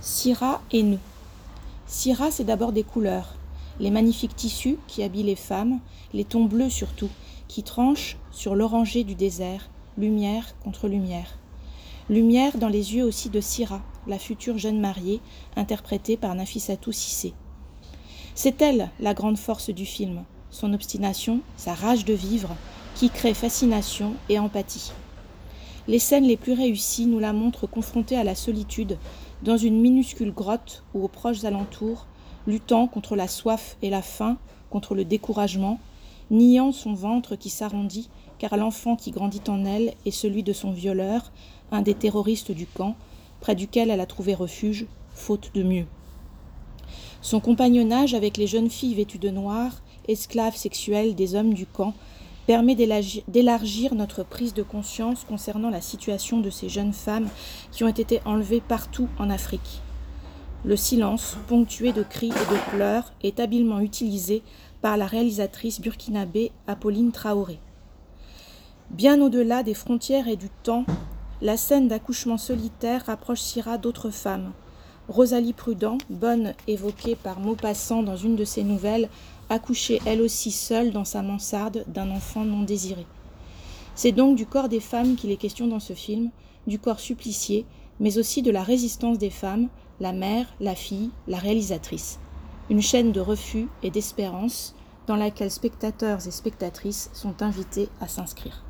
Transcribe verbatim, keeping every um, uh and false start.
Syrah et nous. Syrah, c'est d'abord des couleurs, les magnifiques tissus qui habillent les femmes, les tons bleus surtout, qui tranchent sur l'oranger du désert, lumière contre lumière. Lumière dans les yeux aussi de Syrah, la future jeune mariée, interprétée par Nafissatou Cissé. C'est elle la grande force du film, son obstination, sa rage de vivre, qui crée fascination et empathie. Les scènes les plus réussies nous la montrent confrontée à la solitude, dans une minuscule grotte ou aux proches alentours, luttant contre la soif et la faim, contre le découragement, niant son ventre qui s'arrondit, car l'enfant qui grandit en elle est celui de son violeur, un des terroristes du camp, près duquel elle a trouvé refuge, faute de mieux. Son compagnonnage avec les jeunes filles vêtues de noir, esclaves sexuelles des hommes du camp, permet d'élargir notre prise de conscience concernant la situation de ces jeunes femmes qui ont été enlevées partout en Afrique. Le silence, ponctué de cris et de pleurs, est habilement utilisé par la réalisatrice burkinabé Apolline Traoré. Bien au-delà des frontières et du temps, la scène d'accouchement solitaire rapproche Syrah d'autres femmes. Rosalie Prudent, bonne évoquée par Maupassant dans une de ses nouvelles, accouchait elle aussi seule dans sa mansarde d'un enfant non désiré. C'est donc du corps des femmes qu'il est question dans ce film, du corps supplicié, mais aussi de la résistance des femmes, la mère, la fille, la réalisatrice. Une chaîne de refus et d'espérance dans laquelle spectateurs et spectatrices sont invités à s'inscrire.